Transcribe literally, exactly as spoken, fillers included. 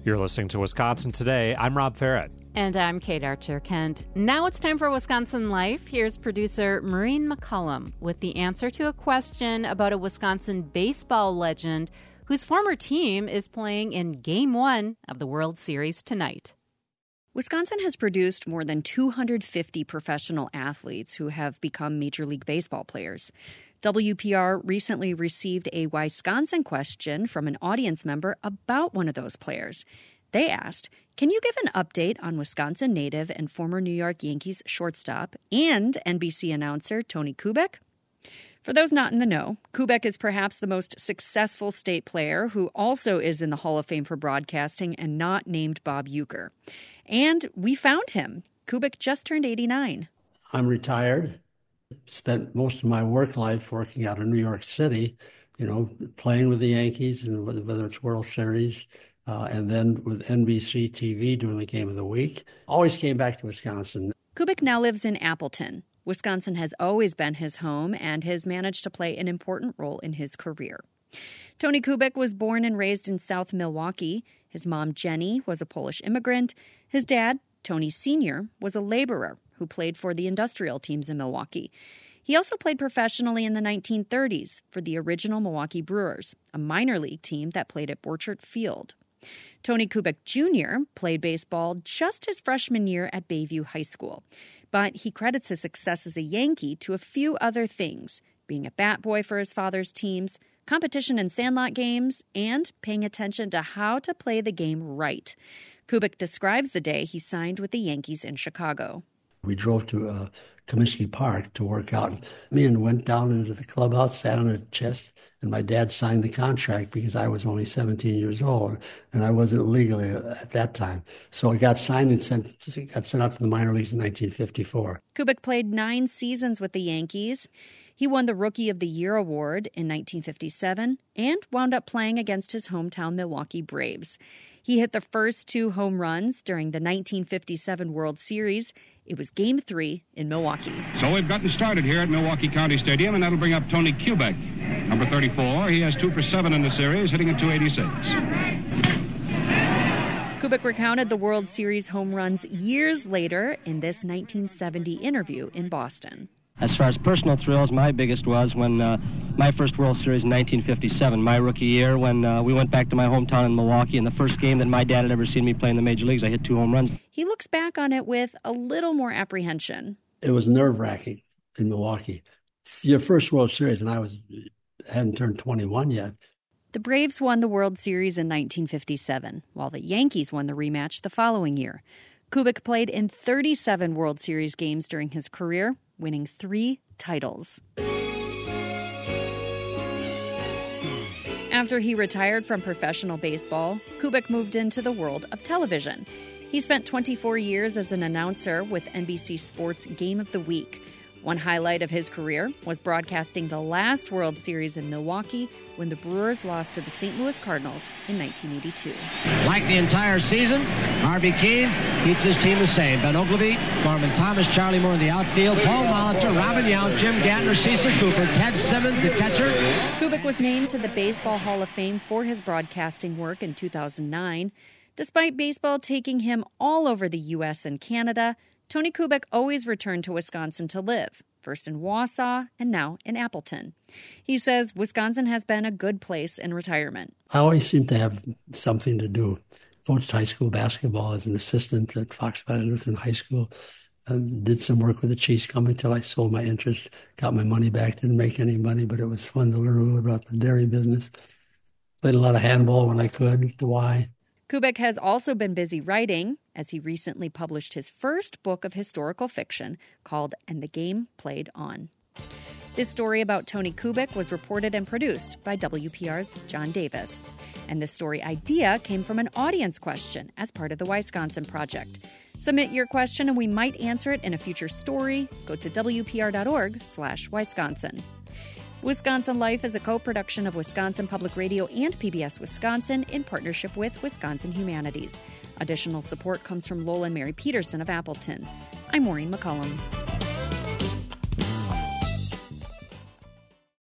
You're listening to Wisconsin Today. I'm Rob Farrett. And I'm Kate Archer-Kent. Now it's time for Wisconsin Life. Here's producer Maureen McCullum with the answer to a question about a Wisconsin baseball legend whose former team is playing in Game one of the World Series tonight. Wisconsin has produced more than two hundred fifty professional athletes who have become Major League Baseball players. W P R recently received a Wisconsin question from an audience member about one of those players. They asked, can you give an update on Wisconsin native and former New York Yankees shortstop and N B C announcer Tony Kubek? For those not in the know, Kubek is perhaps the most successful state player who also is in the Hall of Fame for broadcasting and not named Bob Uecker. And we found him. Kubek just turned eighty-nine. I'm retired. Spent most of my work life working out of New York City, you know, playing with the Yankees, and whether it's World Series, uh, and then with N B C T V doing the game of the week. Always came back to Wisconsin. Kubek now lives in Appleton. Wisconsin has always been his home and has managed to play an important role in his career. Tony Kubek was born and raised in South Milwaukee. His mom, Jenny, was a Polish immigrant. His dad, Tony Senior, was a laborer who played for the industrial teams in Milwaukee. He also played professionally in the nineteen thirties for the original Milwaukee Brewers, a minor league team that played at Borchert Field. Tony Kubek Junior played baseball just his freshman year at Bayview High School, but he credits his success as a Yankee to a few other things: being a bat boy for his father's teams, competition in sandlot games, and paying attention to how to play the game right. Kubek describes the day he signed with the Yankees in Chicago. We drove to uh, Comiskey Park to work out. Me and went down into the clubhouse, sat on a chest, and my dad signed the contract because I was only seventeen years old, and I wasn't legally at that time. So it got signed and sent, got sent out to the minor leagues in nineteen fifty-four. Kubek played nine seasons with the Yankees. He won the Rookie of the Year award in nineteen fifty-seven and wound up playing against his hometown Milwaukee Braves. He hit the first two home runs during the nineteen fifty-seven World Series. It was Game three in Milwaukee. So we've gotten started here at Milwaukee County Stadium, and that'll bring up Tony Kubek. Number thirty-four, he has two for seven in the series, hitting at two eighty-six. Kubek recounted the World Series home runs years later in this nineteen seventy interview in Boston. As far as personal thrills, my biggest was when uh, my first World Series in nineteen fifty-seven, my rookie year, when uh, we went back to my hometown in Milwaukee, and the first game that my dad had ever seen me play in the major leagues, I hit two home runs. He looks back on it with a little more apprehension. It was nerve-wracking in Milwaukee. Your first World Series, and I was hadn't turned twenty-one yet. The Braves won the World Series in nineteen fifty-seven, while the Yankees won the rematch the following year. Kubek played in thirty-seven World Series games during his career, winning three titles. After he retired from professional baseball, Kubek moved into the world of television. He spent twenty-four years as an announcer with N B C Sports Game of the Week. One highlight of his career was broadcasting the last World Series in Milwaukee when the Brewers lost to the Saint Louis Cardinals in nineteen eighty-two. Like the entire season, Harvey Keene keeps his team the same. Ben Oglivie, Norman Thomas, Charlie Moore in the outfield, Paul Molitor, Robin Yount, Jim Gantner, Cecil Cooper, Ted Simmons, the catcher. Kubek was named to the Baseball Hall of Fame for his broadcasting work in two thousand nine. Despite baseball taking him all over the U S and Canada, Tony Kubek always returned to Wisconsin to live, first in Wausau and now in Appleton. He says Wisconsin has been a good place in retirement. I always seem to have something to do. Coached high school basketball as an assistant at Fox Valley Lutheran High School. Um, did some work with the Chiefs company until I sold my interest, got my money back, didn't make any money, but it was fun to learn a little about the dairy business. Played a lot of handball when I could, the Y. Kubek has also been busy writing, as he recently published his first book of historical fiction called And the Game Played On. This story about Tony Kubek was reported and produced by W P R's John Davis. And the story idea came from an audience question as part of the Wisconsin Project. Submit your question and we might answer it in a future story. Go to W P R dot org slash Wisconsin. Wisconsin Life is a co-production of Wisconsin Public Radio and P B S Wisconsin in partnership with Wisconsin Humanities. Additional support comes from Lowell and Mary Peterson of Appleton. I'm Maureen McCullum.